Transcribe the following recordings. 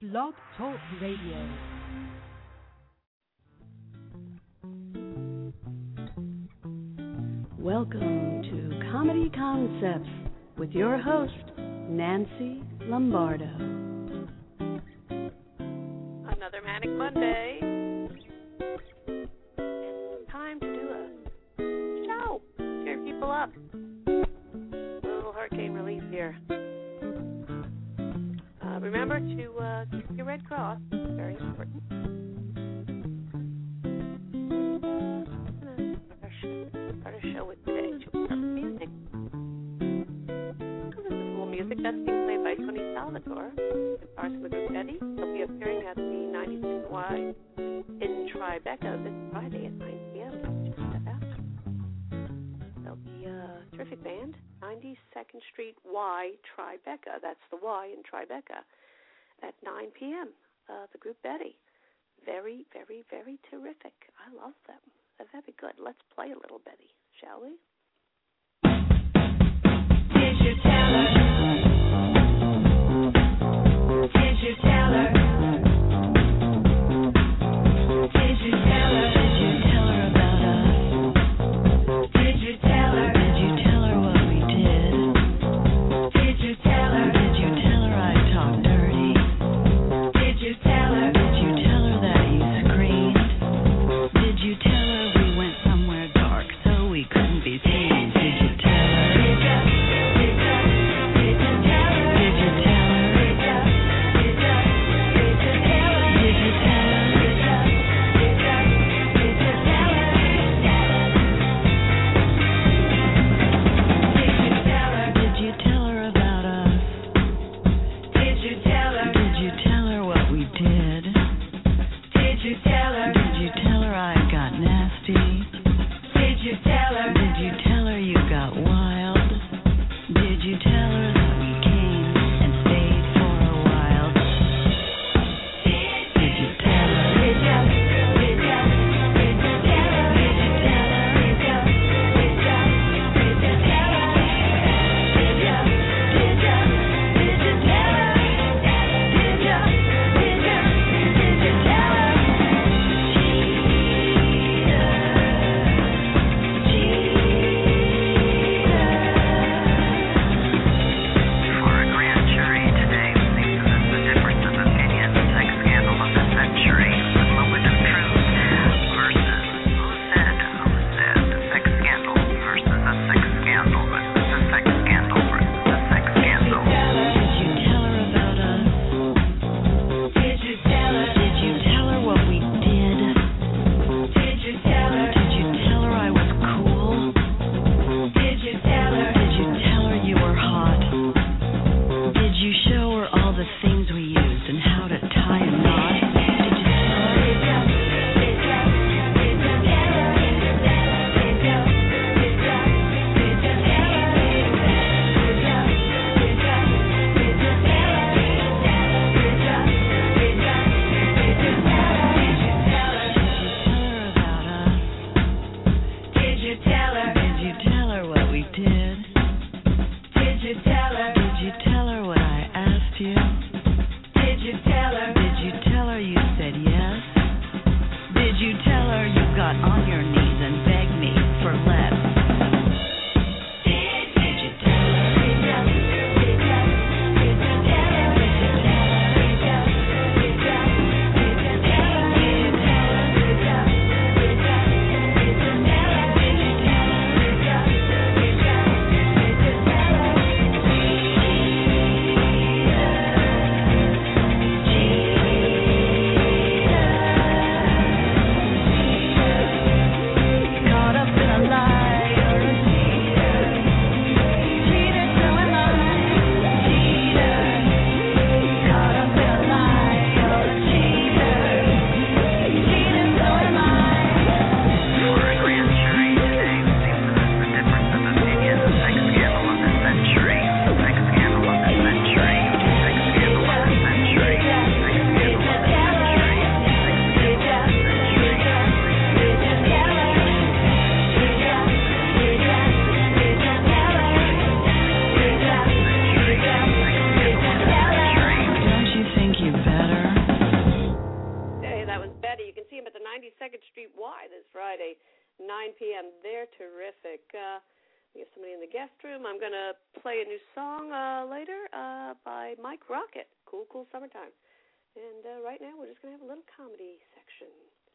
Blog Talk Radio. Welcome to Comedy Concepts with your host, Nancy Lombardo. Another Manic Monday. And time to do a show. Cheer people up. A little hurricane relief here. Remember to keep your Red Cross. Very important. Start a show with today. Should we start with music? This is a little music that's being played by Tony Salvatore, guitarist from the group Betty. He'll be appearing at the 96Y in Tribeca this Friday at 9 p.m. Just step out. They'll be a terrific band. 92nd Street Y Tribeca. That's the Y in Tribeca at 9 p.m. The group Betty. Very, very, very terrific. I love them. They're very good. Let's play a little Betty, shall we? Did you tell her? Did you tell her? Did you tell her? Did you tell her about us? Did you tell her? Did you tell her what we did? Did you tell her? Did you tell her I talked dirty? Did you tell her? Did you tell her that you screamed? Did you tell her we went somewhere dark so we couldn't be seen? 9 p.m. They're terrific. We have somebody in the guest room. I'm going to play a new song later by Mike Rocket, Cool, Cool Summertime. And right now we're just going to have a little comedy section.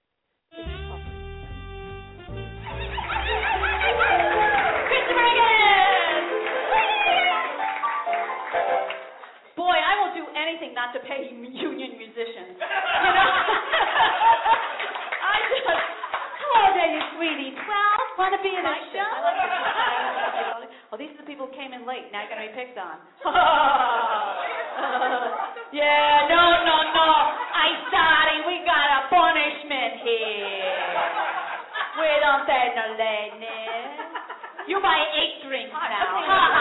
Boy, I will do anything not to pay union musicians. You know? Hello there, you sweetie. 12, want to be in a show? Oh, these are the people who came in late. Now you're going to be picked on. Yeah, no. I'm sorry, we got a punishment here. We don't take no lateness. You buy 8 drinks now.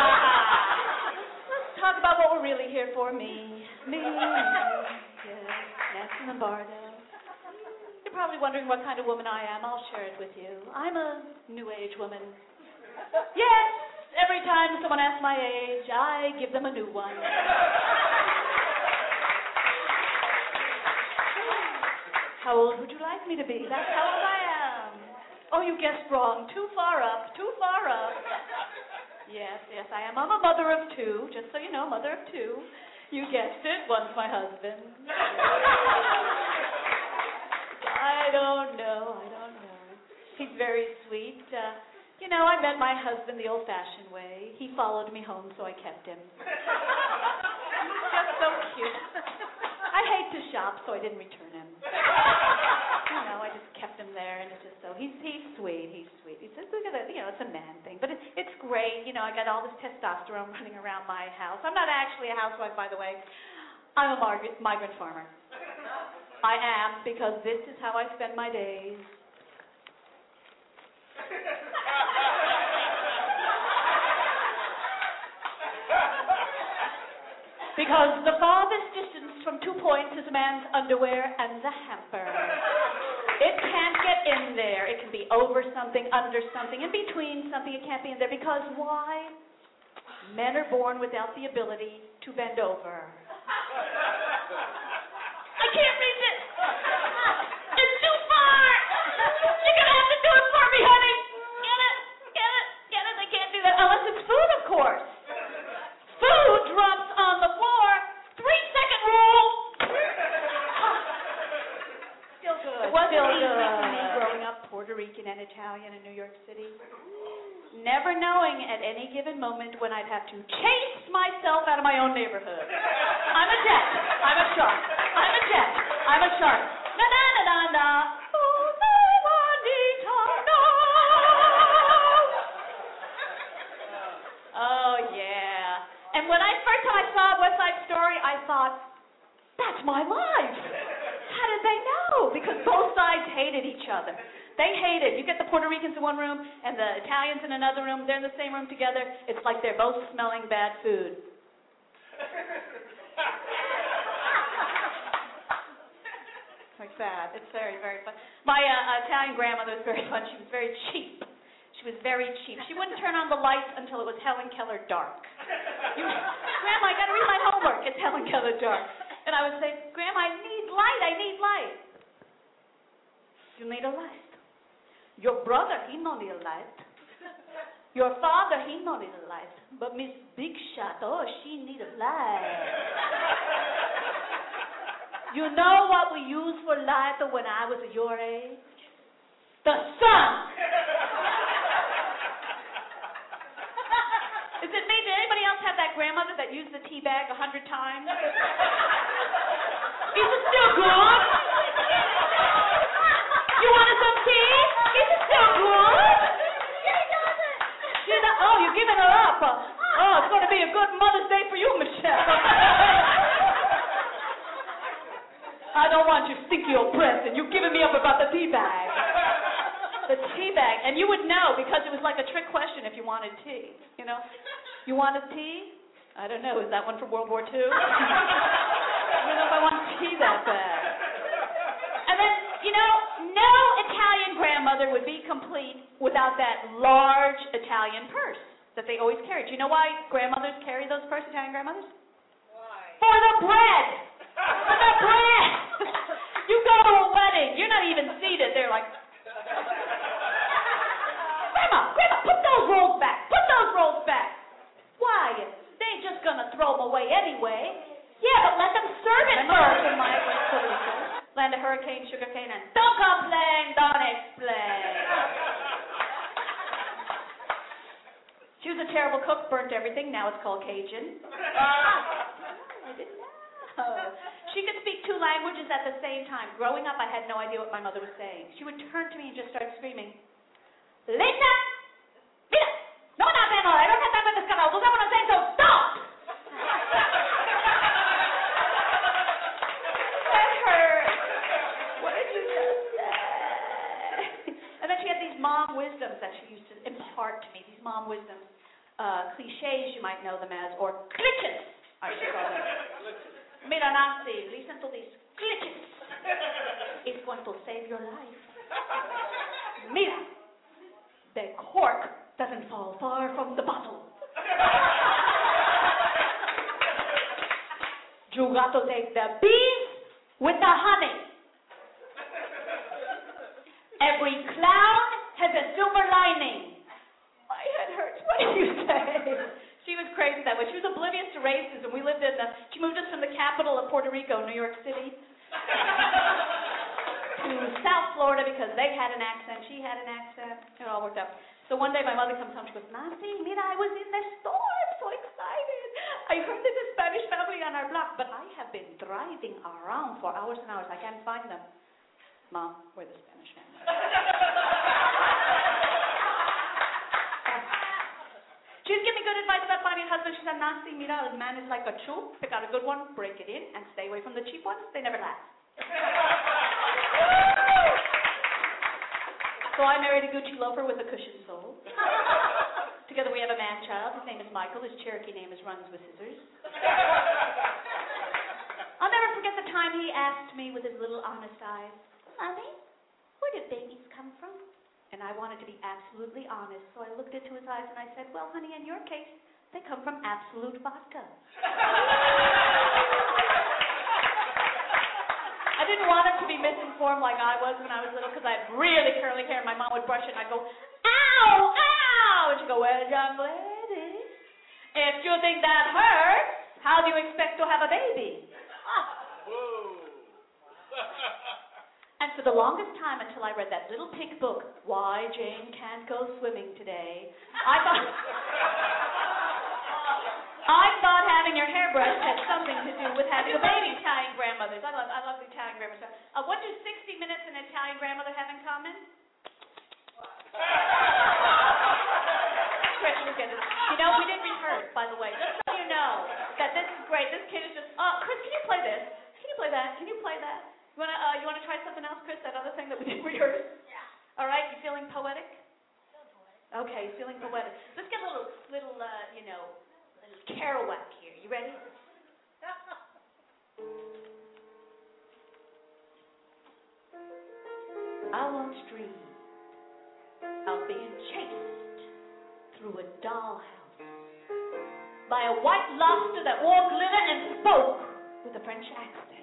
Let's talk about what we're really here for. Me. Yes, Nancy Lombardo. You're probably wondering what kind of woman I am. I'll share it with you. I'm a new age woman. Yes, every time someone asks my age, I give them a new one. How old would you like me to be? That's how old I am. Oh, you guessed wrong. Too far up. Yes, I am. I'm a mother of 2, just so you know, mother of 2. You guessed it. One's my husband. I don't know. He's very sweet. I met my husband the old-fashioned way. He followed me home, so I kept him. He's just so cute. I hate to shop, so I didn't return him. I just kept him there, and it's just so he's sweet. He says, look at it, it's a man thing, but it's great. I got all this testosterone running around my house. I'm not actually a housewife, by the way. I'm a migrant farmer. I am, because this is how I spend my days. Because the farthest distance from 2 points is a man's underwear and the hamper. It can't get in there. It can be over something, under something, in between something. It can't be in there because why? Men are born without the ability to bend over. I can't reach it. It's too far. You're going to have to do it for me, honey. Get it. I can't do that unless it's food, of course. Food drops on the floor. 3-second rule. Still good. It was easy for me growing up Puerto Rican and Italian in New York City. Never knowing at any given moment when I'd have to chase myself out of my own neighborhood. I'm a jet. I'm a shark. Na. Oh, yeah. And when first time I saw West Side Story, I thought, that's my life. How did they know? Because both sides hated each other. They hated. You get the Puerto Ricans in one room and the Italians in another room. They're in the same room together. It's like they're both smelling bad food. Like that. It's very, very fun. My Italian grandmother was very fun. She was very cheap. She wouldn't turn on the lights until it was Helen Keller dark. Grandma, I got to read my homework. It's Helen Keller dark. And I would say, Grandma, I need light. You need a light. Your brother, he no need a light. Your father, he no need a light. But Miss Big Shot, she need a light. You know what we used for light when I was your age? The sun. Is it me? Did anybody else have that grandmother that used the tea bag 100 times? Is it still good? You wanted some tea? Is it still good? You're giving her up. It's going to be a good Mother's Day for you, Michelle. I don't want your stinky old breath, and you're giving me up about the tea bag. The tea bag. And you would know because it was like a trick question if you wanted tea. You wanted tea? I don't know. Is that one from World War II? I don't know if I want tea that bad. And then, no Italian grandmother would be complete without that large Italian purse that they always carried. Do you know why grandmothers carry those purses, Italian grandmothers? Why? For the bread! For the bread! You go to a wedding, you're not even seated. They're like, cane, sugar cane, and don't complain, don't explain. She was a terrible cook, burnt everything. Now it's called Cajun. I didn't know. She could speak 2 languages at the same time. Growing up, I had no idea what my mother was saying. She would turn to me and just start screaming, Linda! Mira! No me da pena, I don't have time for this canal. Tú sabes what I'm saying, so stop! That hurt. What did you just say? And then she had these mom wisdoms that she used to impart to me, these mom wisdoms. Cliches, you might know them as, or glitches, I should call them. Mira, Nancy, listen to these glitches. It's going to save your life. Mira, the cork doesn't fall far from the bottle. You got to take the bees with the honey. Every clown has a silver lining. My head hurts. What did you say? She was crazy that way. She was oblivious to racism. We lived she moved us from the capital of Puerto Rico, New York City, to South Florida because they had an accent. She had an accent. It all worked out. So one day my mother comes home. She goes, Nancy, mira, I was in the store. I'm so excited. I heard there's a Spanish family on our block, but I have been driving around for hours and hours. I can't find them. Mom, we're the Spanish family. She was giving me good advice about finding a husband. She said, Nancy, mira, a man is like a shoe. Pick out a good one, break it in, and stay away from the cheap ones. They never last. So I married a Gucci loafer with a cushioned sole. Together we have a man-child. His name is Michael. His Cherokee name is Runs with Scissors. I'll never forget the time he asked me with his little honest eyes, Mommy, where do babies come from? And I wanted to be absolutely honest, so I looked into his eyes and I said, well, honey, in your case, they come from Absolute vodka. I didn't want him to be misinformed like I was when I was little because I had really curly hair. My mom would brush it and I'd go, ow, ow! And she'd go, well, young lady, if you think that hurts, how do you expect to have a baby? And for the longest time, until I read that little pink book, Why Jane Can't Go Swimming Today, I thought having your hair brushed had something to do with having a baby. Italian grandmothers. I love the Italian grandmothers. What do 60 Minutes and Italian grandmother have in common? Chris, look at it. You know, we didn't rehearse, by the way. Just so you know that this is great. This kid is just, Chris, can you play this? Can you play that? Can you play that? You want to try something else, Chris? That other thing that we didn't rehearse? Yeah. All right. You feeling poetic? Feeling poetic. Okay, feeling poetic. Let's get a little Kerouac here. You ready? I once dreamed of being chased through a dollhouse by a white lobster that wore glitter and spoke with a French accent.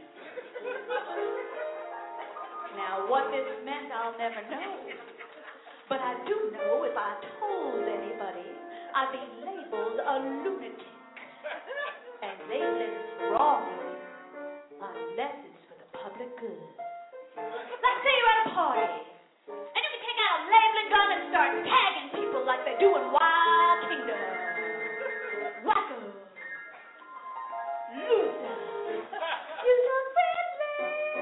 Now, what this meant, I'll never know. But I do know if I told anybody, I'd be labeled a lunatic. And labeling is wrong, unless it's for the public good. Like, say you're at a party, and you can take out a labeling gun and start tagging people like they do in Wild Kingdom. Wacko. Loser. You so friendly.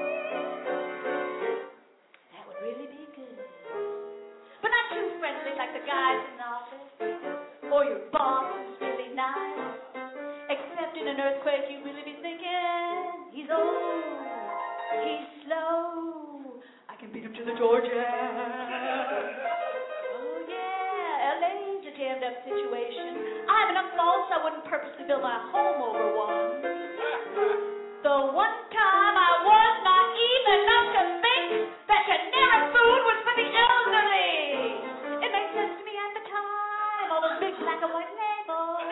That would really be good. But not too friendly like the guys in the office, or your boss who's really nice. Except in an earthquake, you'd really be thinking, he's old, he's slow, I can beat him to the Georgia. Oh yeah, LA's a jammed up situation. I have enough faults I wouldn't purposely build my home over one. The one time I was naive enough to think that generic food was for the elderly. It made sense to me at the time, all those big black and white labels.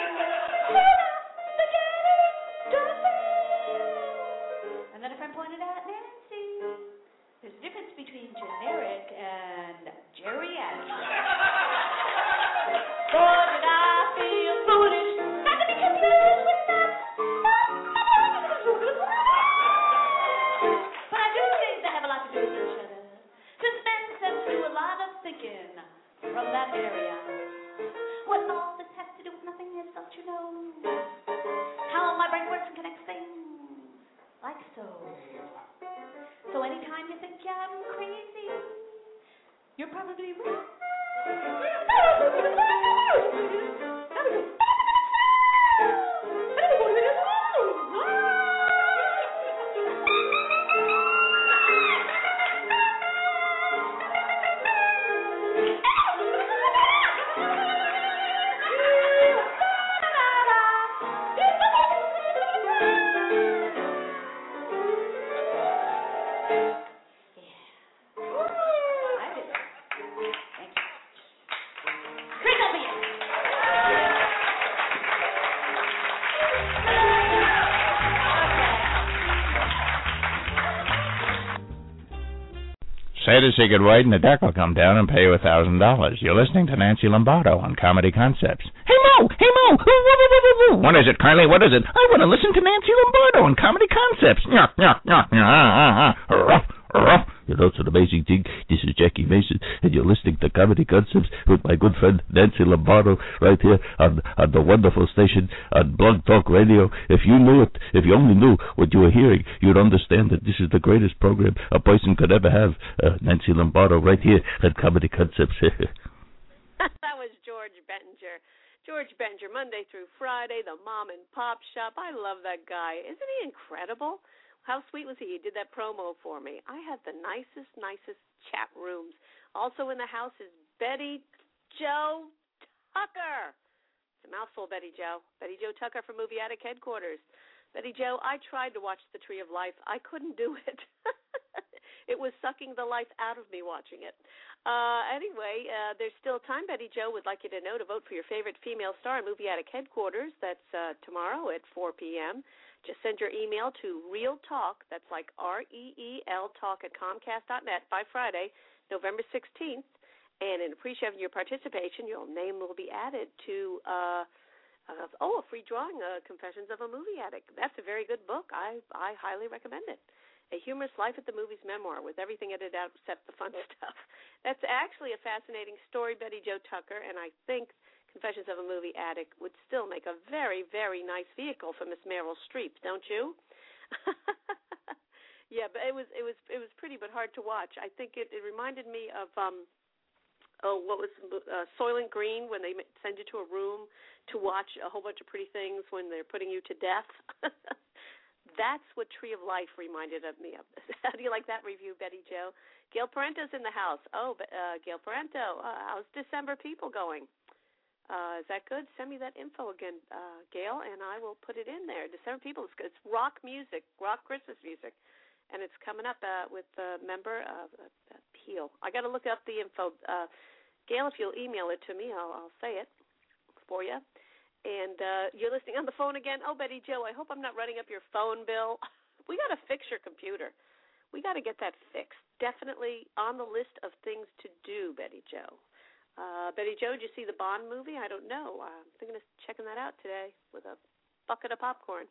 And then a friend pointed out, Nancy, there's a difference between generic and geriatric. Boy, did I feel foolish not to be confused with that. But I do think they have a lot to So anytime you think I'm crazy, you're probably right. Say to Sigurd White, and the deck will come down and pay you $1,000. You're listening to Nancy Lombardo on Comedy Concepts. Hey, Mo! Hey, Mo! What is it, Carly? What is it? I want to listen to Nancy Lombardo on Comedy Concepts. You know, it's an amazing thing. This is Jackie Mason, and you're listening to Comedy Concepts with my good friend Nancy Lombardo right here on the wonderful station on Blog Talk Radio. If you knew it, if you only knew what you were hearing, you'd understand that this is the greatest program a person could ever have. Nancy Lombardo right here at Comedy Concepts. That was George Bettinger. George Bettinger, Monday through Friday, the mom and pop shop. I love that guy. Isn't he incredible? How sweet was he? He did that promo for me. I had the nicest chat rooms. Also in the house is Betty Jo Tucker. It's a mouthful, Betty Jo. Betty Jo Tucker from Movie Attic Headquarters. Betty Jo, I tried to watch The Tree of Life. I couldn't do it. It was sucking the life out of me watching it. Anyway, there's still time. Betty Jo would like you to know to vote for your favorite female star in Movie Attic Headquarters. That's tomorrow at 4 p.m. Just send your email to Real Talk, that's like REEL Talk at Comcast.net by Friday, November 16th. And in appreciation of your participation, your name will be added to a free drawing, Confessions of a Movie Addict. That's a very good book. I highly recommend it. A Humorous Life at the Movies memoir with everything edited out except the fun stuff. That's actually a fascinating story, Betty Jo Tucker, and I think Confessions of a Movie Addict would still make a very, very nice vehicle for Miss Meryl Streep, don't you? Yeah, but it was pretty but hard to watch. I think it reminded me of what was Soylent Green when they send you to a room to watch a whole bunch of pretty things when they're putting you to death. That's what Tree of Life reminded me of. How do you like that review, Betty Jo? Gail Parento's in the house. Oh, Gail Parento, how's December People going? Is that good? Send me that info again, Gail, and I will put it in there. December People, it's rock music, rock Christmas music, and it's coming up with a member of Peel. I got to look up the info. Gail, if you'll email it to me, I'll say it for you. And you're listening on the phone again. Oh, Betty Jo, I hope I'm not running up your phone bill. We got to fix your computer. We got to get that fixed. Definitely on the list of things to do, Betty Jo. Betty Jo, did you see the Bond movie? I don't know. I'm thinking of checking that out today with a bucket of popcorn.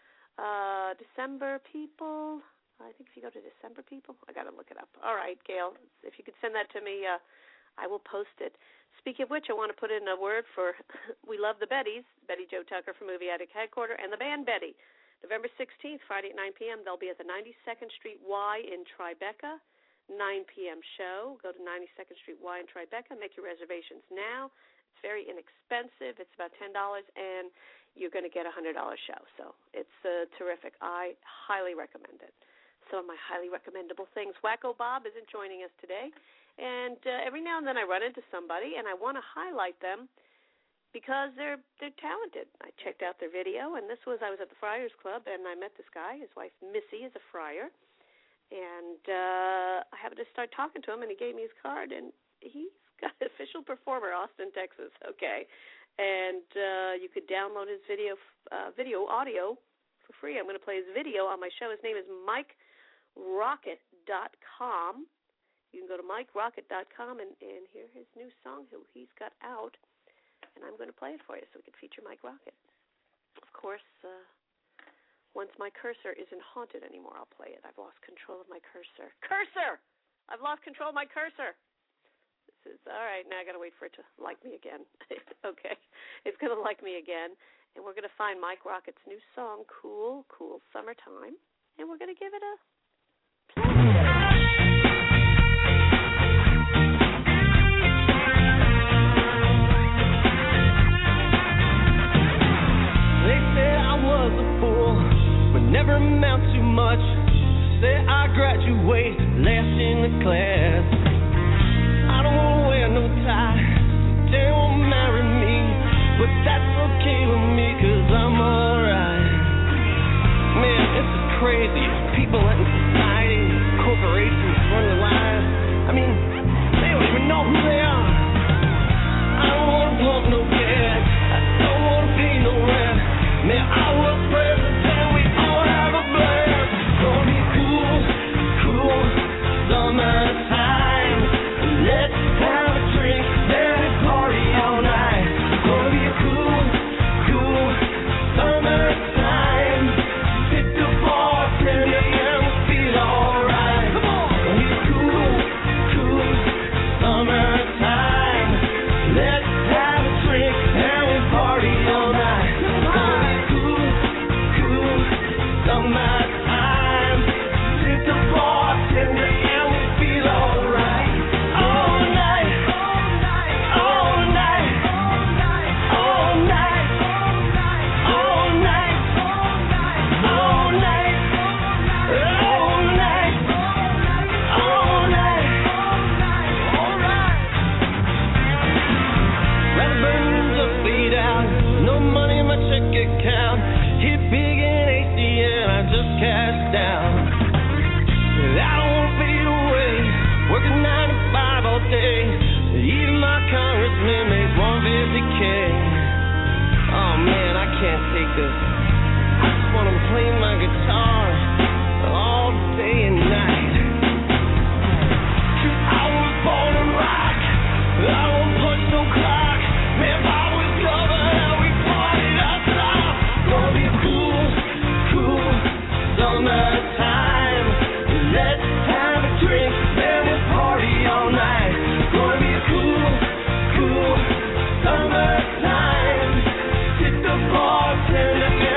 December People. I think if you go to December People, I got to look it up. All right, Gail, if you could send that to me, I will post it. Speaking of which, I want to put in a word for We Love the Bettys, Betty Jo Tucker from Movie Attic Headquarters, and the band Betty. November 16th, Friday at 9 p.m., they'll be at the 92nd Street Y in Tribeca. 9 p.m. show. Go to 92nd Street Y in Tribeca. Make your reservations now. It's very inexpensive. It's about $10, and you're going to get a $100 show. So it's terrific. I highly recommend it. Some of my highly recommendable things. Wacko Bob isn't joining us today, and every now and then I run into somebody, and I want to highlight them because they're talented. I checked out their video, and I was at the Friars Club, and I met this guy. His wife, Missy, is a friar. And I happened to start talking to him, and he gave me his card, and he's got official performer, Austin, Texas. Okay, and you could download his video audio for free. I'm going to play his video on my show. His name is MikeRocket.com. You can go to MikeRocket.com and hear his new song he's got out, and I'm going to play it for you so we can feature Mike Rocket. Of course. Once my cursor isn't haunted anymore, I'll play it. I've lost control of my cursor. Cursor! I've lost control of my cursor. This is, all right, now I got to wait for it to like me again. Okay. It's going to like me again. And we're going to find Mike Rocket's new song, Cool, Cool Summertime. and we're going to give it a They said I was a fool, but never amount to much. Said I graduate last in the class. I don't want to wear no tie, they won't marry me, but that's okay with me, cause I'm alright. Man, this is crazy. People letting society, corporations run their lives. I mean, they don't even know who they are. I don't want to pump no gas, I don't want to pay no rent. Man, I was president, we all have a blast. Gonna be cool, cool, summertime. Let's have a drink, then party all night. Gonna be a cool, cool, summertime. Hit the bartender and we'll feel alright. Come on! Gonna be cool, cool, summertime. Let's have a drink and we'll party all night. Summertime, hit the bartender and we feel alright. All night, all night, all night, all night, all night, all night, all night, all night, alright. Rather burn the fade out, no money in my check account. Hit big and ACN, I just cashed down. I don't want to fade away, working 9 to 5 all day. Even my congressman makes $150K. Oh man, I can't take this. I just want to play my guitar all day and night. 'Cause I was born to rock, I won't punch no clock. Man, if I was governor, we partied outside. Gonna be cool, cool, summertime. Let's have a drink, then we'll party all night. Gonna be cool, cool, summertime. Hit the bartender.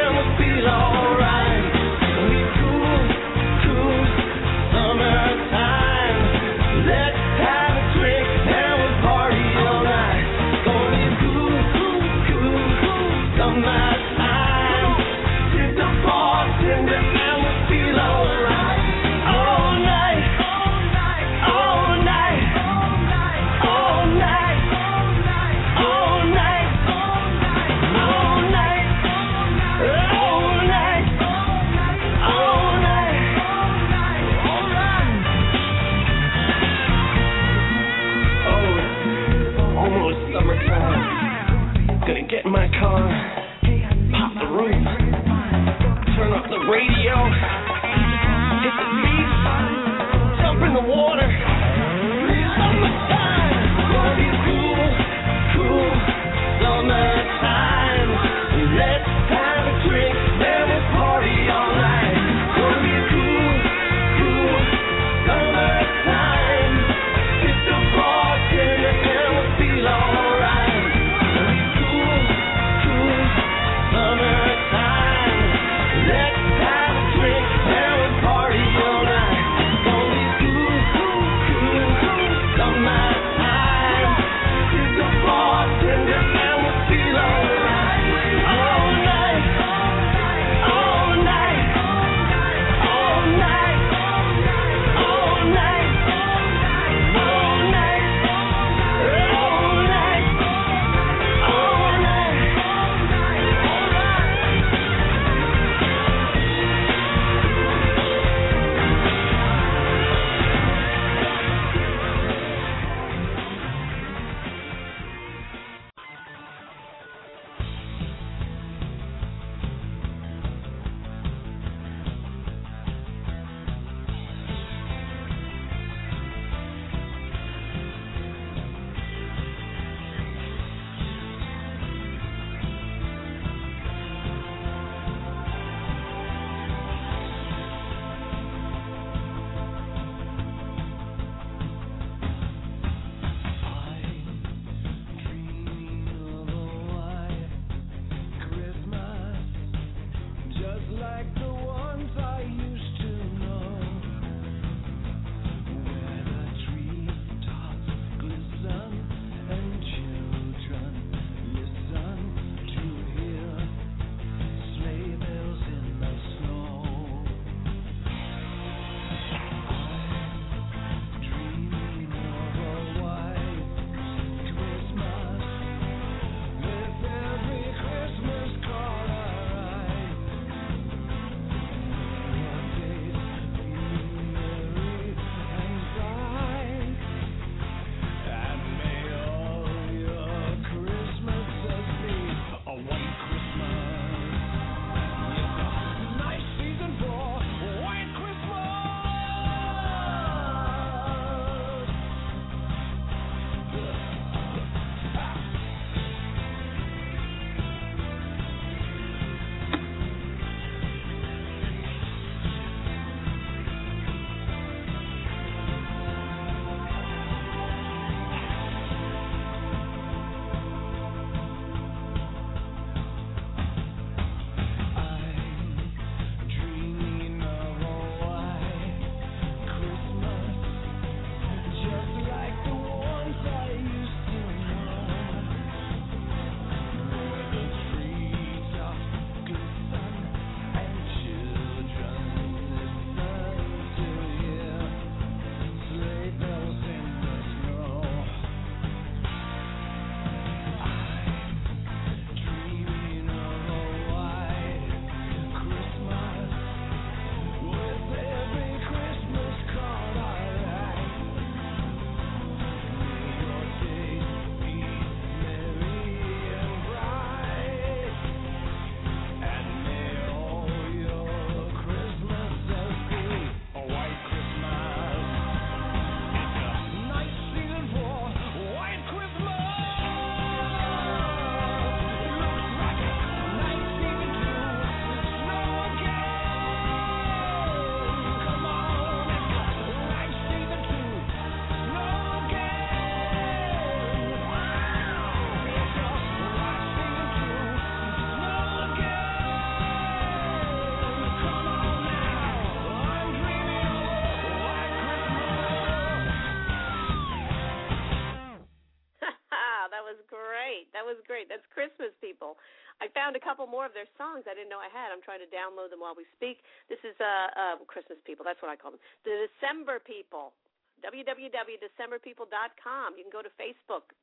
great. That's Christmas People. I found a couple more of their songs I didn't know I had. I'm trying to download them while we speak. This is Christmas People. That's what I call them. The December People. www.decemberpeople.com. You can go to Facebook,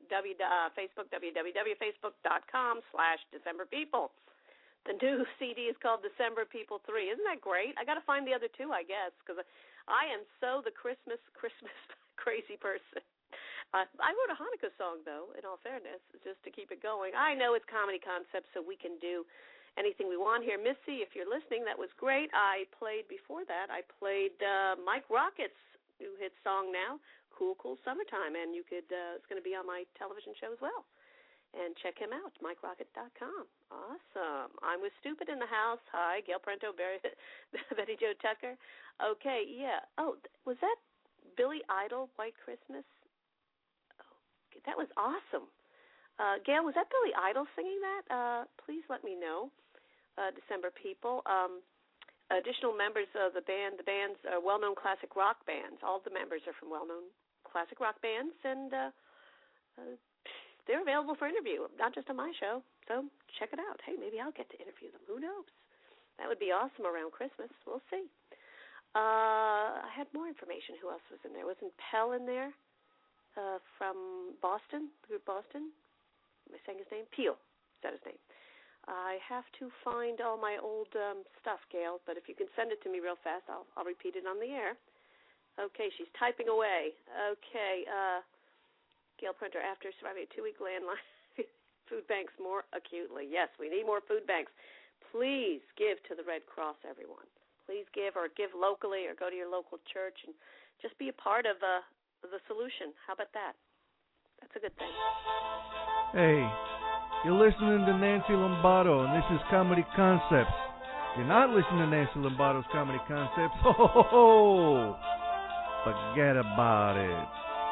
www.facebook.com/DecemberPeople. The new CD is called December People 3. Isn't that great? I got to find the other two, I guess, because I am so the Christmas crazy person. I wrote a Hanukkah song, though, in all fairness, just to keep it going. I know it's Comedy Concepts, so we can do anything we want here. Missy, if you're listening, that was great. Before that, I played Mike Rocket's new hit song now, Cool, Cool Summertime, and you could, it's going to be on my television show as well. And check him out, MikeRocket.com. Awesome. I'm with Stupid in the house. Hi, Gail Prento, Betty Jo Tucker. Okay, yeah. Oh, was that Billy Idol, White Christmas? Oh, that was awesome. Gail, was that Billy Idol singing that? Please let me know. December People. Additional members of the band. The bands are well-known classic rock bands. All the members are from well-known classic rock bands, and they're available for interview, not just on my show. So check it out. Hey, maybe I'll get to interview them. Who knows? That would be awesome around Christmas. We'll see. I had more information. Who else was in there? Wasn't Pell in there from Boston, the group Boston? Am I saying his name? Peel. Is that his name? I have to find all my old stuff, Gail, but if you can send it to me real fast, I'll repeat it on the air. Okay, she's typing away. Okay, Gail Printer, after surviving a 2-week landline, food banks more acutely. Yes, we need more food banks. Please give to the Red Cross, everyone. Please give, or give locally, or go to your local church, and just be a part of the solution. How about that? That's a good thing. Hey, you're listening to Nancy Lombardo, and this is Comedy Concepts. You're not listening to Nancy Lombardo's Comedy Concepts. Ho, forget about it.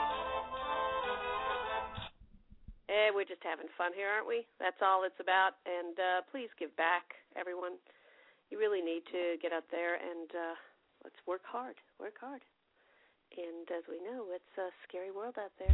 We're just having fun here, aren't we? That's all it's about. And please give back, everyone. You really need to get out there and let's work hard. Work hard. And as we know, it's a scary world out there.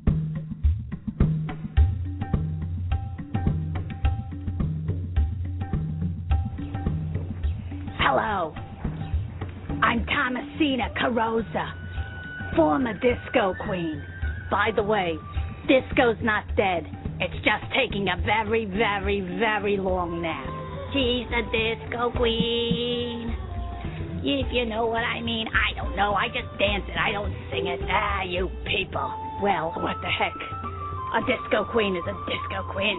Hello. I'm Thomasina Carosa, former disco queen. By the way, disco's not dead. It's just taking a very, very, very long nap. She's a disco queen. If you know what I mean. I don't know. I just dance it. I don't sing it. Ah, you people. Well, what the heck? A disco queen is a disco queen.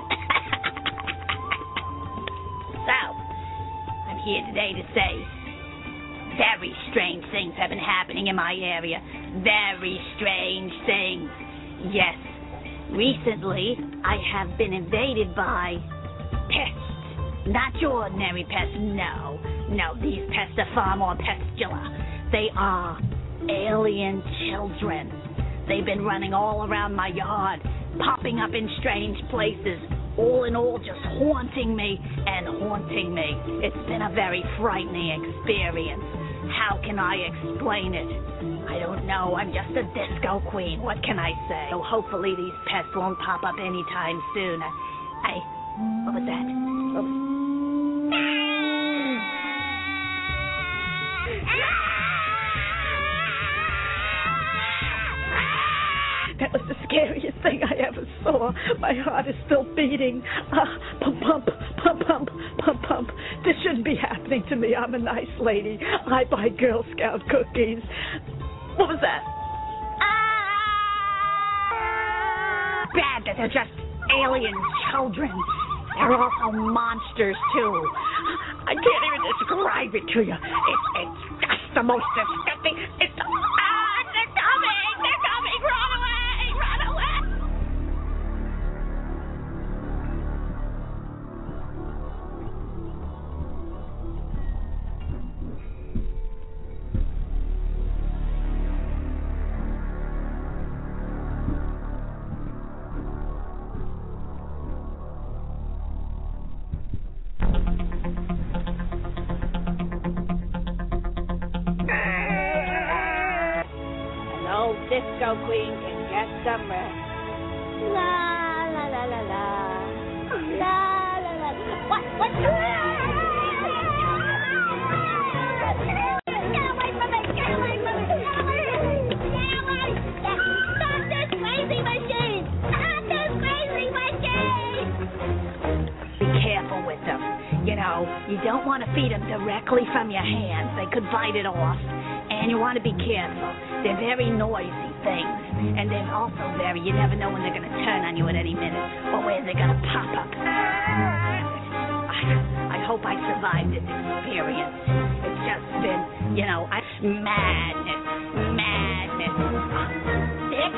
So, I'm here today to say very strange things have been happening in my area. Very strange things. Yes. Recently, I have been invaded by pests. Not your ordinary pests, no. No, these pests are far more pestular. They are alien children. They've been running all around my yard, popping up in strange places, all in all just haunting me and haunting me. It's been a very frightening experience. How can I explain it? I don't know. I'm just a disco queen. What can I say? So hopefully these pests won't pop up anytime soon. What was that? That was the scariest thing I ever saw. My heart is still beating. Pump, pump, pump, pump, pump, pump. This shouldn't be happening to me. I'm a nice lady. I buy Girl Scout cookies. What was that? Bad that they're just alien children. They're also monsters, too. I can't even describe it to you. It's just the most disgusting. It's... they're coming! They're coming! Run away! Run away! Disco queen can get some rest. La la la la la. You don't want to feed them directly from your hands. They could bite it off. And you want to be careful. They're very noisy things. And they're also you never know when they're going to turn on you at any minute or where they're going to pop up. I hope I survived this experience. It's just been, madness. Sick?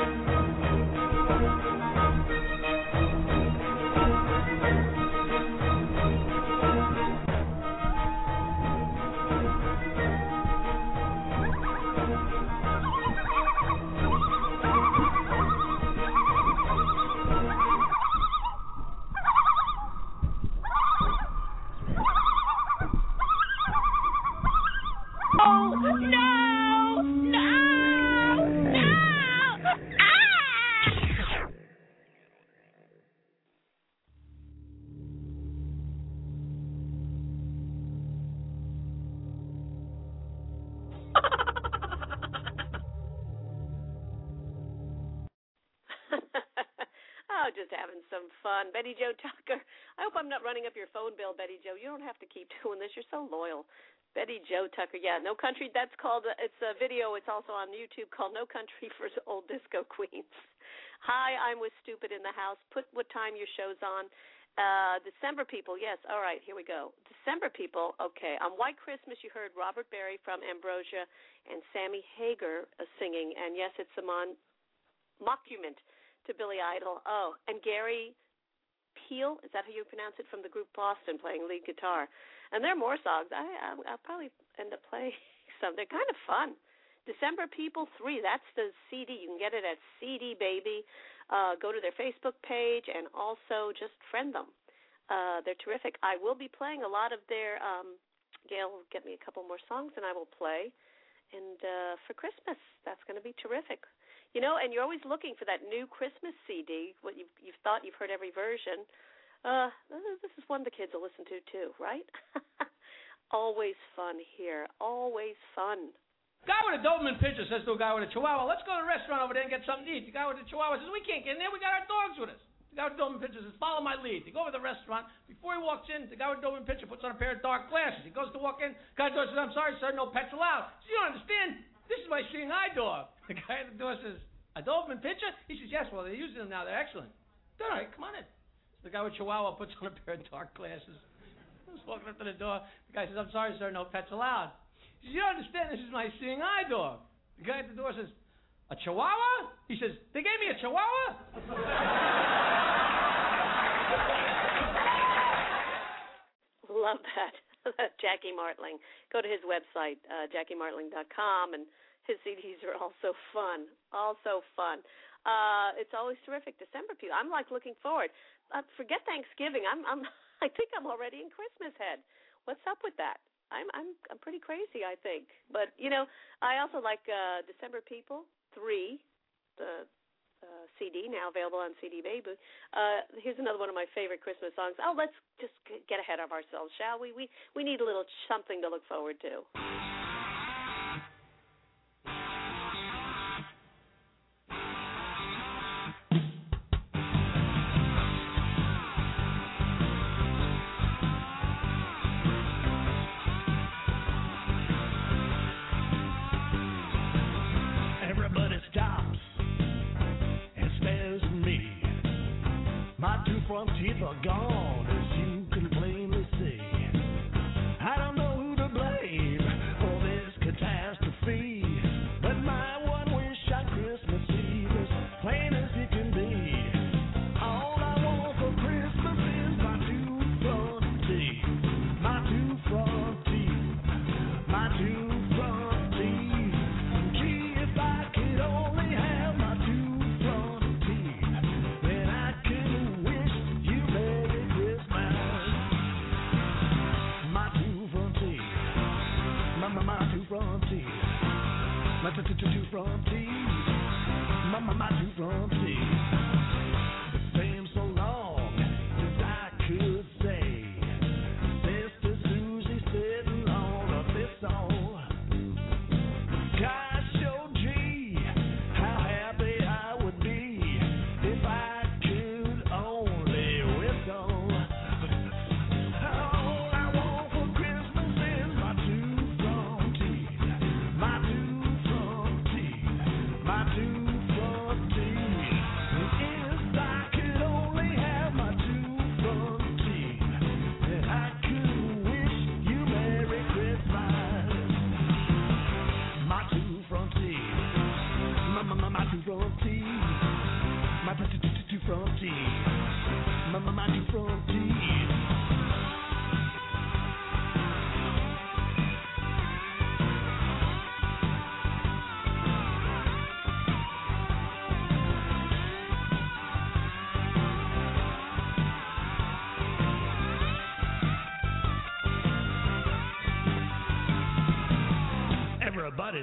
Just having some fun. Betty Jo Tucker. I hope I'm not running up your phone bill, Betty Jo. You don't have to keep doing this. You're so loyal. Betty Jo Tucker. Yeah, No Country. That's called, it's a video. It's also on YouTube called No Country for Old Disco Queens. Hi, I'm with Stupid in the House. Put what time your show's on. December people. Yes, all right, here we go. December people. Okay, on White Christmas you heard Robert Berry from Ambrosia and Sammy Hagar singing. And yes, it's a monument to Billy Idol. Oh, and Gary Peel, is that how you pronounce it, from the group Boston, playing lead guitar. And there are more songs. I'll probably end up playing some. They're kind of fun. December People 3, that's the CD. You can get it at CD Baby. Go to their Facebook page and also just friend them. They're terrific. I will be playing a lot of their, Gail will get me a couple more songs and I will play. And for Christmas, that's going to be terrific. And you're always looking for that new Christmas CD. What you've thought you've heard every version. This is one the kids will listen to too, right? Always fun here. Always fun. Guy with a Doberman Pinscher says to a guy with a Chihuahua, "Let's go to the restaurant over there and get something to eat." The guy with the Chihuahua says, "We can't get in there. We got our dogs with us." The guy with the Doberman Pinscher says, "Follow my lead." They go over to the restaurant. Before he walks in, the guy with the Doberman Pinscher puts on a pair of dark glasses. He goes to walk in. The guy at the door says, "I'm sorry, sir, no pets allowed." He says, "You don't understand. This is my seeing eye dog." The guy at the door says, "A Doberman Pinscher?" He says, "Yes, well, they're using them now. They're excellent." "All right, come on in." So the guy with Chihuahua puts on a pair of dark glasses. He's walking up to the door. The guy says, "I'm sorry, sir, no pets allowed." He says, "You don't understand. This is my seeing eye dog." The guy at the door says, "A Chihuahua?" He says, "They gave me a Chihuahua?" Love that. Jackie Martling. Go to his website, JackieMartling.com, and his CDs are also fun. It's always terrific. December people. I'm like looking forward. Forget Thanksgiving. I think I'm already in Christmas head. What's up with that? I'm pretty crazy, I think. But I also like December People 3, the CD now available on CD Baby. Here's another one of my favorite Christmas songs. Oh, let's just get ahead of ourselves, shall we? We need a little something to look forward to. My two front teeth are gone, as you can plainly see. I don't know who to blame for this catastrophe, but my one wish on Christmas Eve is plain as it can be. All I want for Christmas is my two front teeth, my two front teeth, my two front teeth. Gee, if I could only have my two front teeth, then I could wish you Merry Christmas. My two front teeth, my two front teeth, my two front teeth, my two front teeth. It's been so long since I could say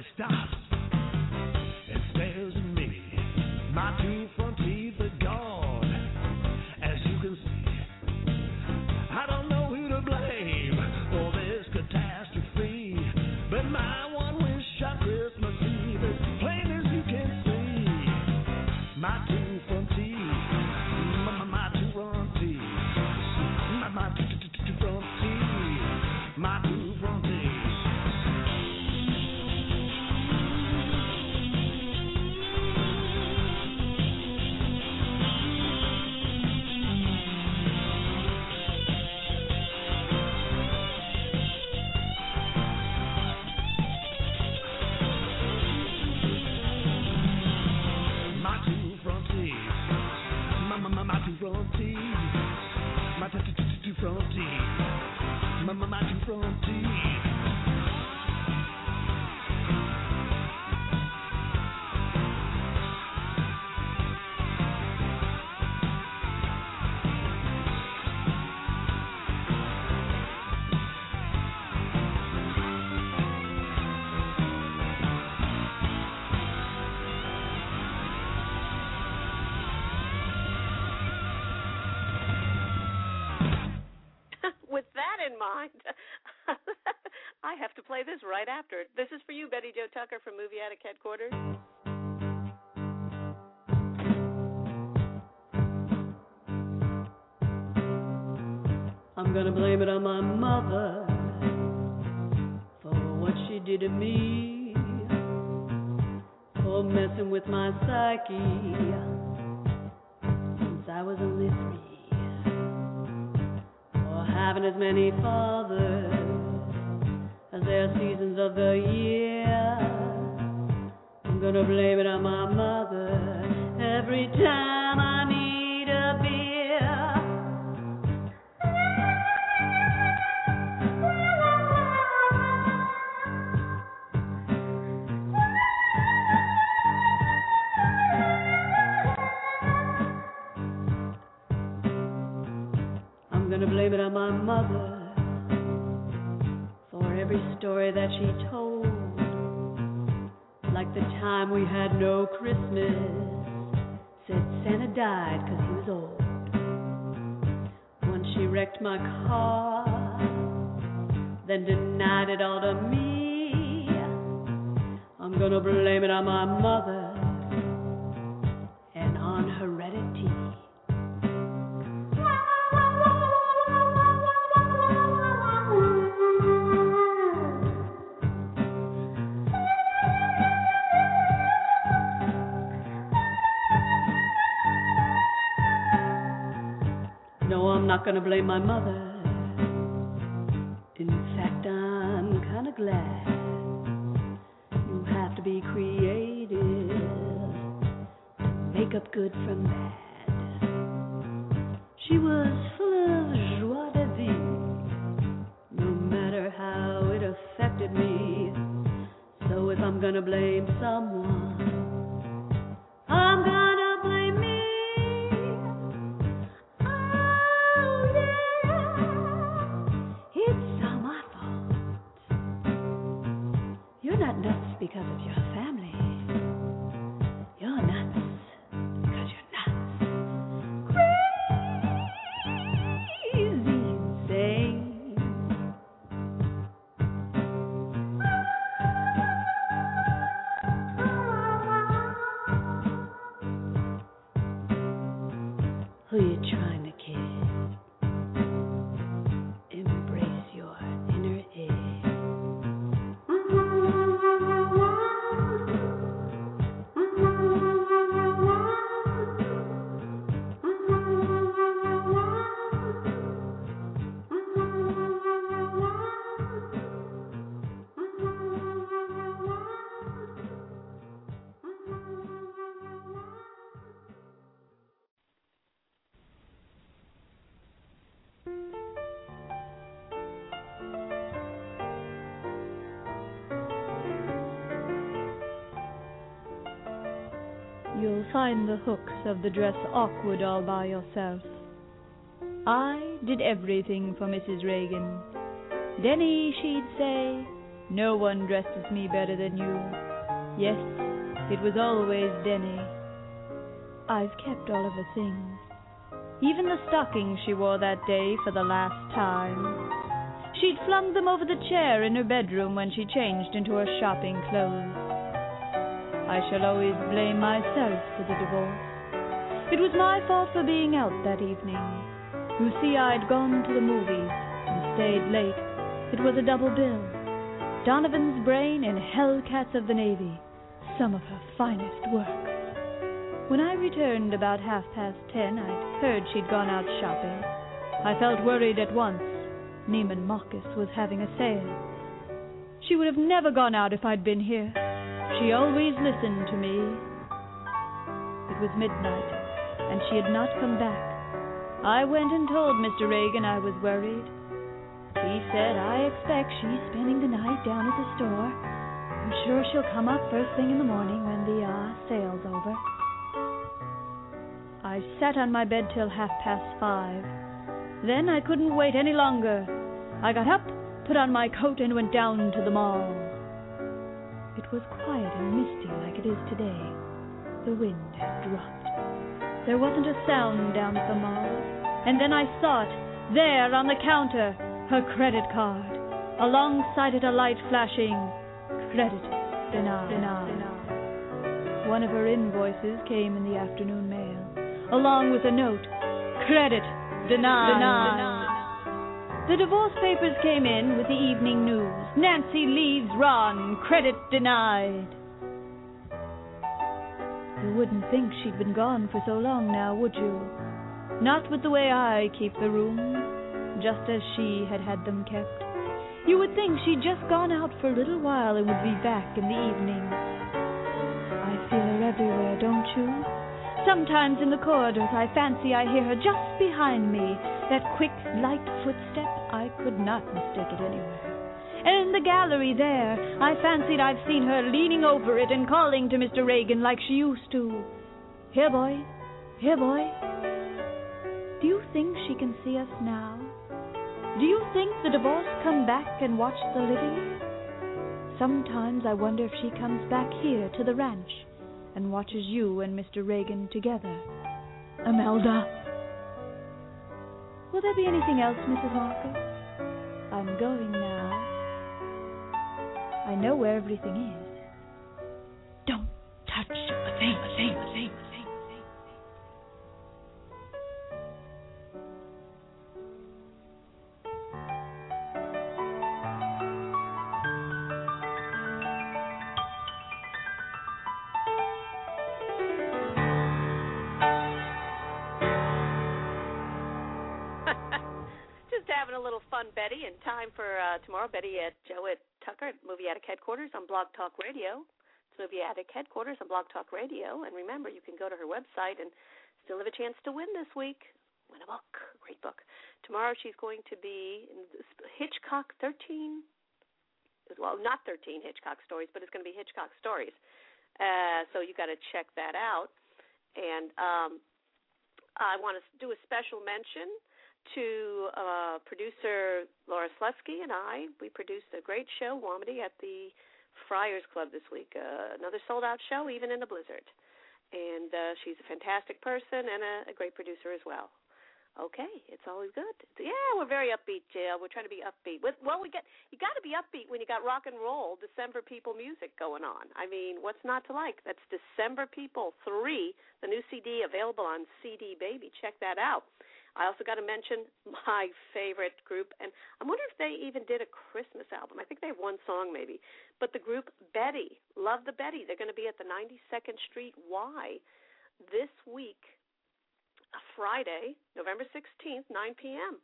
stops and stares at me. My two front teeth are gone, as you can see. I don't know who to blame for this catastrophe, but my one wish on Christmas Eve is plain as you can see. My two front teeth, my two front teeth, my two front teeth, my two front teeth. With that in mind, I have to play this right after. This is for you, Betty Jo Tucker from Movie Attic Headquarters. I'm gonna blame it on my mother for what she did to me, for messing with my psyche since I was only 3. Having as many fathers as there are seasons of the year. I'm gonna blame it on my mother every time I need a beer. I'm gonna blame it on my mother for every story that she told, like the time we had no Christmas, said Santa died 'cause he was old. Once she wrecked my car, then denied it all to me. I'm gonna blame it on my mother and on heredity. I'm not gonna blame my mother. In fact, I'm kinda glad. You have to be creative to make up good from bad. She was full of joie de vivre, no matter how it affected me. So if I'm gonna blame someone, I'm gonna blame me. Because of your family. You're nuts because you're nuts. Crazy insane. Who you trying to kid? Embrace your inner egg. You'll find the hooks of the dress awkward all by yourself. I did everything for Mrs. Reagan. Denny, she'd say, No one dresses me better than you. Yes, it was always Denny. I've kept all of her things, even the stockings she wore that day for the last time. She'd flung them over the chair in her bedroom when she changed into her shopping clothes. I shall always blame myself for the divorce. It was my fault for being out that evening. You see, I'd gone to the movies and stayed late. It was a double bill. Donovan's Brain and Hellcats of the Navy, some of her finest work. When I returned about 10:30, I'd heard she'd gone out shopping. I felt worried at once. Neiman Marcus was having a sale. She would have never gone out if I'd been here. She always listened to me. It was midnight, and she had not come back. I went and told Mr. Reagan I was worried. He said, I expect she's spending the night down at the store. I'm sure she'll come up first thing in the morning when the sale's over. I sat on my bed till 5:30. Then I couldn't wait any longer. I got up, put on my coat, and went down to the mall. It was quiet and misty like it is today. The wind had dropped. There wasn't a sound down at the mall. And then I saw it, there on the counter, her credit card. Alongside it a light flashing, credit denied. One of her invoices came in the afternoon mail, along with a note, credit denied. The divorce papers came in with the evening news. Nancy leaves Ron, credit denied. You wouldn't think she'd been gone for so long now, would you? Not with the way I keep the rooms, just as she had had them kept. You would think she'd just gone out for a little while and would be back in the evening. I feel her everywhere, don't you? Sometimes in the corridors I fancy I hear her just behind me. That quick, light footstep, I could not mistake it anywhere. And in the gallery there, I fancied I've seen her leaning over it and calling to Mr. Reagan like she used to. Here, boy. Here, boy. Do you think she can see us now? Do you think the divorced come back and watch the living? Sometimes I wonder if she comes back here to the ranch and watches you and Mr. Reagan together. Imelda. Will there be anything else, Mrs. Marcus? I'm going now. I know where everything is. Don't touch a thing. A little fun, Betty, and time for tomorrow. Betty at Joe at Tucker at Movie Attic Headquarters on Blog Talk Radio. It's Movie Attic Headquarters on Blog Talk Radio, and remember, you can go to her website and still have a chance to win this week. Win a book, great book. Tomorrow she's going to be in Hitchcock 13. Well, not 13 Hitchcock stories, but it's going to be Hitchcock stories. So you got to check that out. And I want to do a special mention to producer Laura Slutsky and I. We produced a great show, Wamedy, at the Friars Club this week. Another sold-out show, even in a blizzard. And she's a fantastic person and a great producer as well. Okay, it's always good. Yeah, we're very upbeat, Jill. We're trying to be upbeat. You got to be upbeat when you got rock and roll December People music going on. I mean, what's not to like? That's December People 3, the new CD available on CD Baby. Check that out. I also got to mention my favorite group, and I wonder if they even did a Christmas album. I think they have one song maybe. But the group Betty, love the Betty. They're going to be at the 92nd Street Y this week, Friday, November 16th, 9 p.m.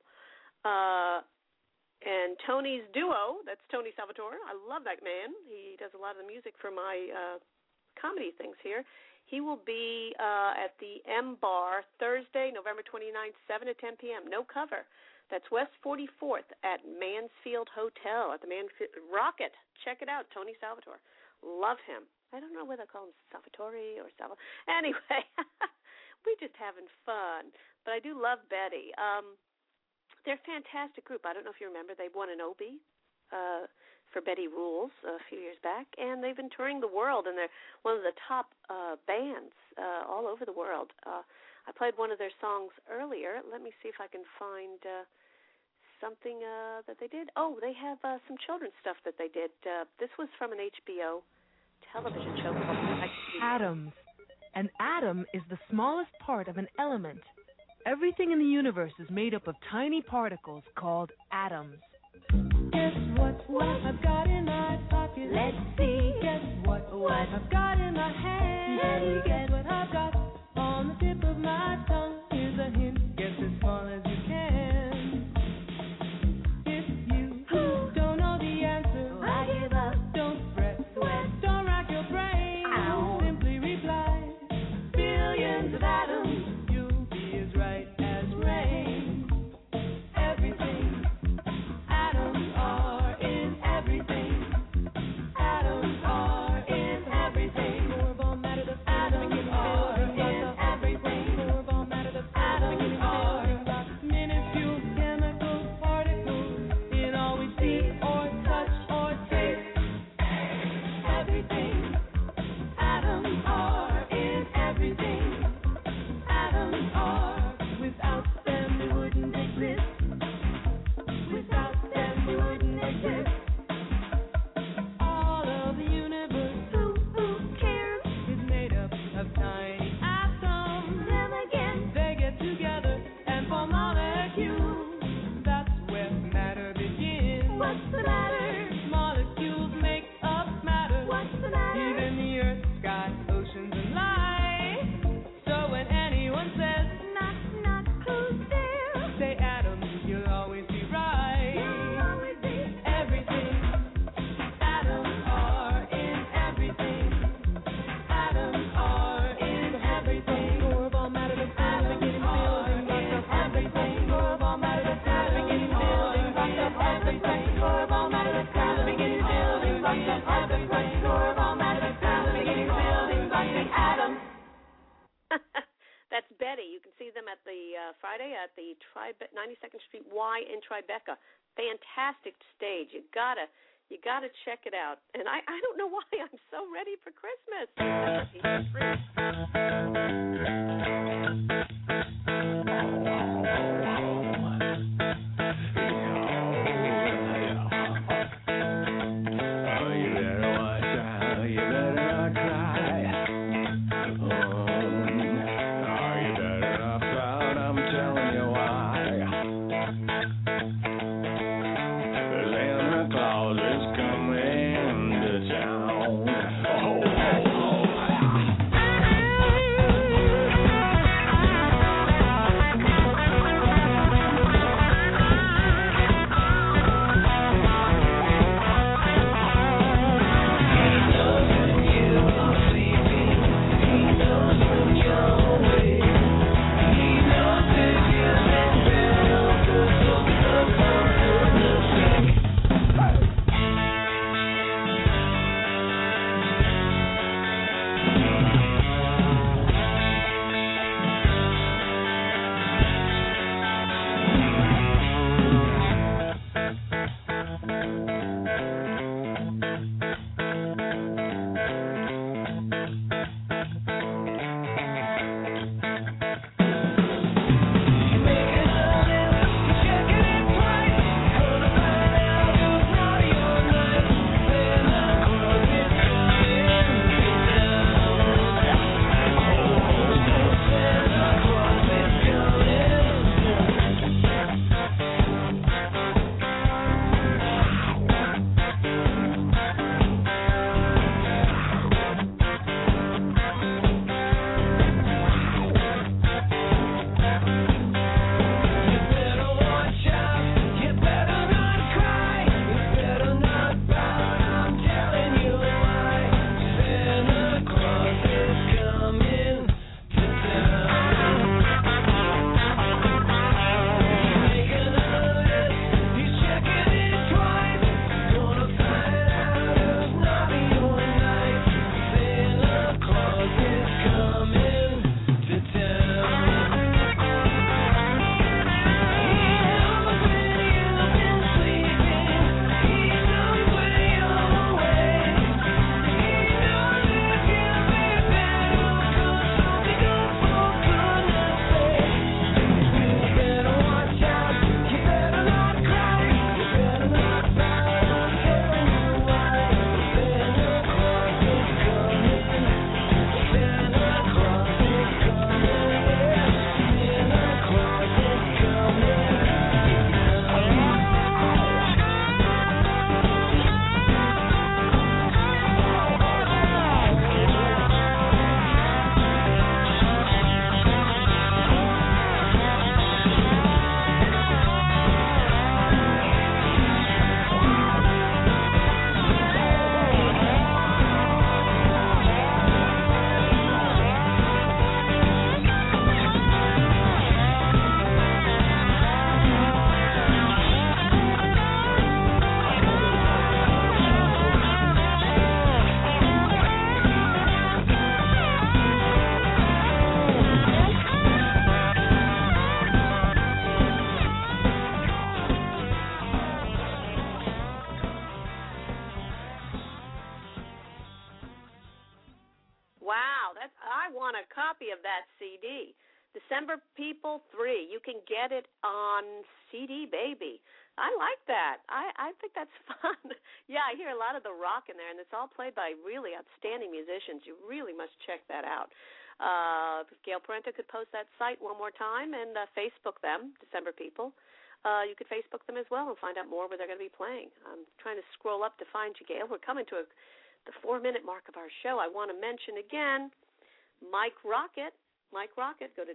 And Tony's duo, that's Tony Salvatore. I love that man. He does a lot of the music for my comedy things here. He will be at the M Bar Thursday, November 29th, 7 to 10 p.m. No cover. That's West 44th at Mansfield Hotel at the Mansfield Rocket. Check it out, Tony Salvatore. Love him. I don't know whether I call him Salvatore or Salvatore. Anyway, we're just having fun. But I do love Betty. They're a fantastic group. I don't know if you remember. They won an Obie for Betty Rules a few years back, and they've been touring the world, and they're one of the top bands all over the world. I played one of their songs earlier. Let me see if I can find something that they did. Oh, they have some children's stuff that they did. This was from an HBO television show called Atoms. An atom is the smallest part of an element. Everything in the universe is made up of tiny particles called atoms. Guess what I've got in my pocket? Let's see. Guess what I've got in my hand? Guess what I've got on the tip of my tongue? Here's a hint. Guess as small as you can. If you don't know the answer, I give up. Don't fret, sweat, don't rack your brain. Simply reply. Billions of atoms. You'll be as right as rain. Everything. Atoms are in everything. Atoms are in everything. More of all matter, the atoms are in everything. More of all matter, the atoms are minuscule chemical particles in all we see or touch or taste. Everything. Atoms are in everything. Atoms are. Without them we wouldn't exist. Without them we wouldn't exist. All of the universe, who cares, is made up of tiny atoms. Then again, they get together and form molecules. That's where matter begins. What's the matter? Molecules make up matter. What's the matter? Even the earth, sky, oceans, and light. So when anyone says, knock, knock, who's there? Say atoms, you'll always be right. You'll always be everything. Atoms are in everything. Atoms are in everything. More of all matter, the atoms are in everything. More of all matter, the atoms beginning building blocks of everything. More of all matter, the atoms beginning building blocks of everything. More of all matter, the atoms beginning building blocks of atoms. That's Betty. You can see them at the Friday at the 92nd Street Y in Tribeca. Fantastic stage. You gotta check it out. And I don't know why I'm so ready for Christmas. Atoms Wow, I want a copy of that CD. December People 3. You can get it on CD Baby. I like that. I think that's fun. Yeah, I hear a lot of the rock in there, and it's all played by really outstanding musicians. You really must check that out. If Gail Parenta could post that site one more time and Facebook them, December People. You could Facebook them as well and find out more where they're going to be playing. I'm trying to scroll up to find you, Gail. We're coming to the 4-minute mark of our show. I want to mention again Mike Rocket. Mike Rocket. Go to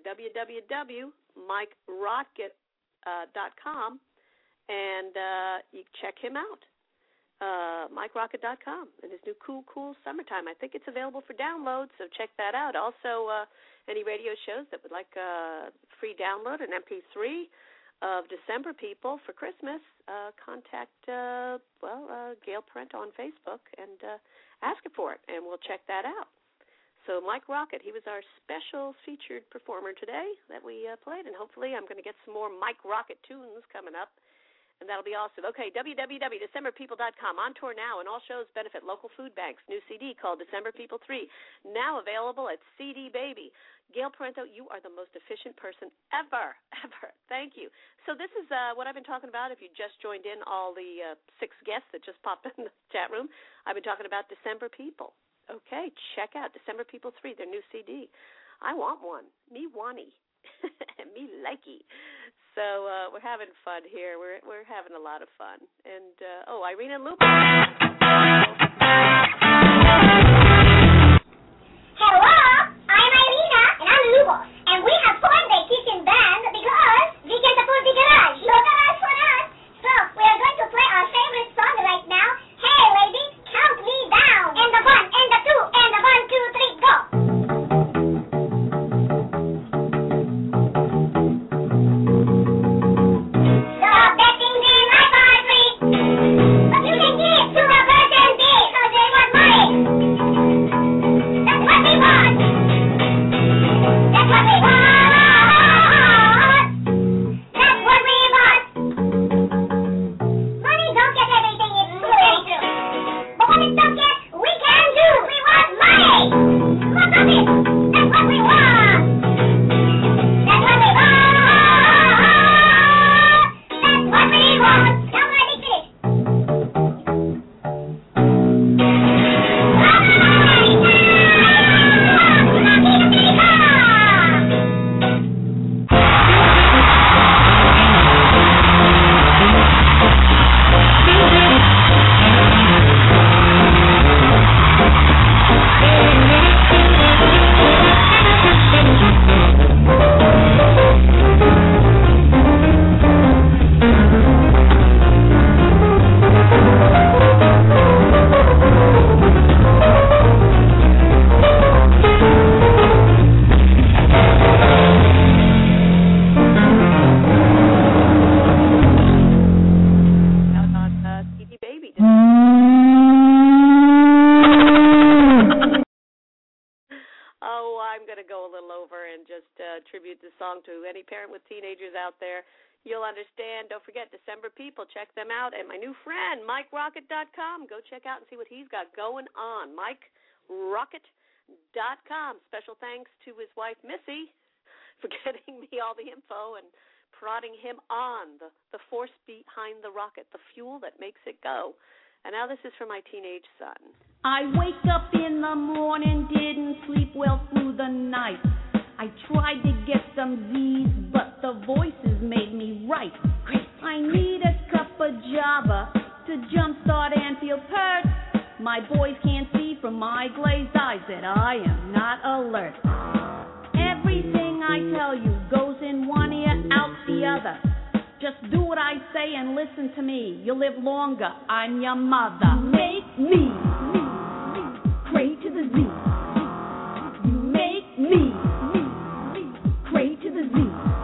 www.mikerocket.com and you check him out. MikeRocket.com and his new Cool Summertime. I think it's available for download, so check that out. Also, any radio shows that would like a free download, an MP3 of December People for Christmas, contact Gail Parenta on Facebook and ask her for it, and we'll check that out. So Mike Rocket, he was our special featured performer today that we played, and hopefully I'm going to get some more Mike Rocket tunes coming up, and that'll be awesome. Okay, www.decemberpeople.com. On tour now, and all shows benefit local food banks. New CD called December People 3, now available at CD Baby. Gail Parenta, you are the most efficient person ever. Thank you. So this is what I've been talking about. If you just joined in, all the 6 guests that just popped in the chat room, I've been talking about December People. Okay, check out December People 3, their new CD. I want one. Me wanty. Me likey. So we're having fun here. We're having a lot of fun. And, Irene and Lupe. Hello, I'm Irina, and I'm Lubo. And we have formed a kitchen band because we can't afford the garage. No garage for us. So we are going to play our favorite song right now. Hey, lady, count me down. And the 1, and the 2, and the 1, 2, 3, go. Stop that thing in my country. But you can give to a person big, so they want money. That's what we want. That's what we want. That's what we want. Money don't get everything it's very true. But what it don't get, we can do. We want money. Look at it. That's what we want. That's what we want. That's what we want. Now let me finish. Tribute the song to any parent with teenagers out there. You'll understand. Don't forget, December People. Check them out. And my new friend, MikeRocket.com. Go check out and see what he's got going on. MikeRocket.com. Special thanks to his wife, Missy, for getting me all the info and prodding him on the force behind the rocket, the fuel that makes it go. And now this is for my teenage son. I wake up in the morning, didn't sleep well through the night. I tried to get some Z's, but the voices made me right. I need a cup of Java to jumpstart and feel pert. My boys can't see from my glazed eyes that I am not alert. Everything I tell you goes in one ear, out the other. Just do what I say and listen to me. You'll live longer. I'm your mother. Make me pray to the Z. You make me pray to the Z.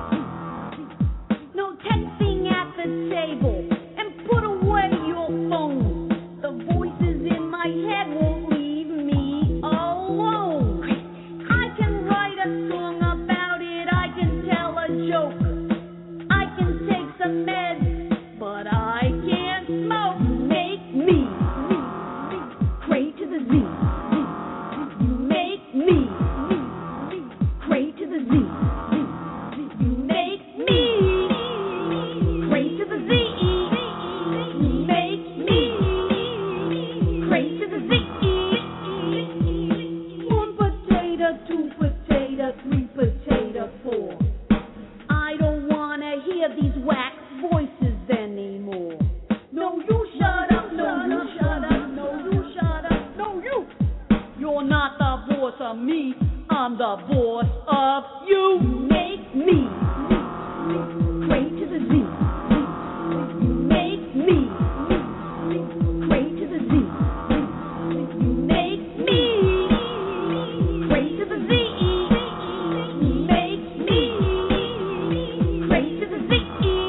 No texting at the table and put away your phone. The voices in my head won't leave me alone. I can write a song about it. I can tell a joke. I can take some meds, but I can't smoke. Make me pray to the Z. You of me. I'm the boss of you. Make me pray to the Z. You make me pray to the Z. You make me pray to the Z. You make me pray to the Z.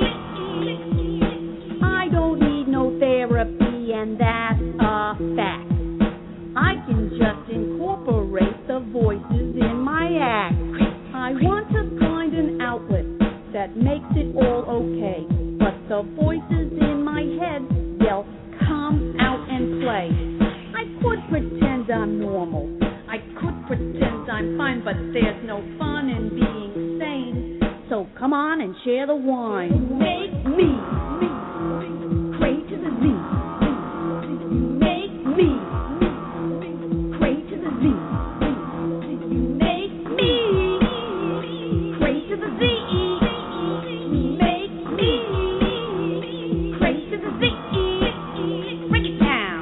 I don't need no therapy, and that's a fact. I can just incorporate the voices in my act. I want to find an outlet that makes it all okay. But the voices in my head, they'll come out and play. I could pretend I'm normal. I could pretend I'm fine, but there's no fun in being sane. So come on and share the wine. Make me pray to the Z. Make me pray to the Z. You make me pray to the Z. Make me pray to the Z. Bring it down.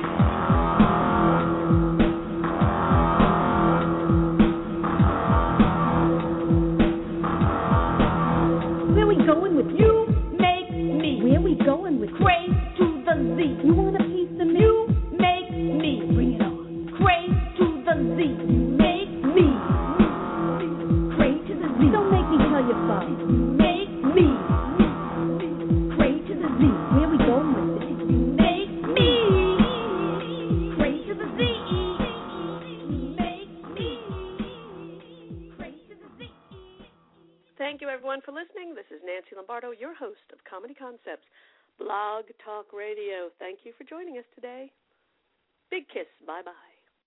Where we going with you? Make me. Where we going with pray to the Z? You want a piece of me? You make me. Bring it on. Pray to the Z. You make me pray to the Z. Don't make me tell you so. Make me pray to the Z. Where we going with it? You make me pray to the Z. Make me pray to the Z. Thank you, everyone, for listening. This is Nancy Lombardo, your host of Comedy Concepts, Blog Talk Radio. Thank you for joining us today. Big kiss. Bye-bye.